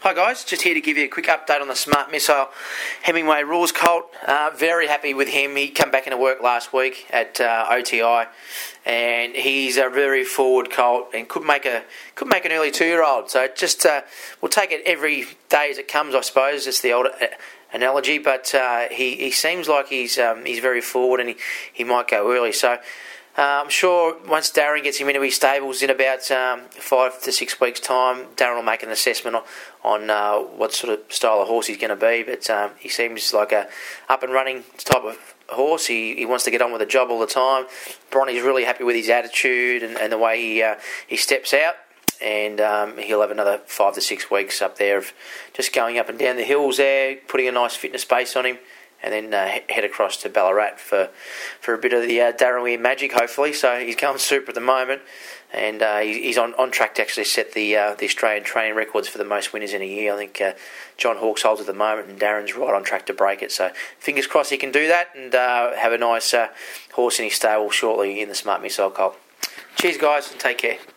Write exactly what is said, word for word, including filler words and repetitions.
Hi guys, just here to give you a quick update on the Smart Missile Hemingway Rules colt. Uh, very happy with him. He came back into work last week at uh, O T I, and he's a very forward colt and could make a could make an early two-year-old. So just uh, we'll take it every day as it comes, I suppose. It's the old uh, analogy, but uh, he he seems like he's um, he's very forward and he, he might go early. So. Uh, I'm sure once Darren gets him into his stables in about um, five to six weeks' time, Darren will make an assessment on, on uh, what sort of style of horse he's going to be. But um, he seems like a up and running type of horse. He he wants to get on with the job all the time. Bronny's really happy with his attitude and, and the way he uh, he steps out. And um, he'll have another five to six weeks up there of just going up and down the hills there, putting a nice fitness base on him. And then uh, head across to Ballarat for for a bit of the uh, Darren Weir magic, hopefully. So he's going super at the moment, and uh, he's on, on track to actually set the uh, the Australian training records for the most winners in a year. I think uh, John Hawkes holds at the moment, and Darren's right on track to break it. So fingers crossed he can do that and uh, have a nice uh, horse in his stable shortly in the Smart Missile colt. Cheers, guys, and take care.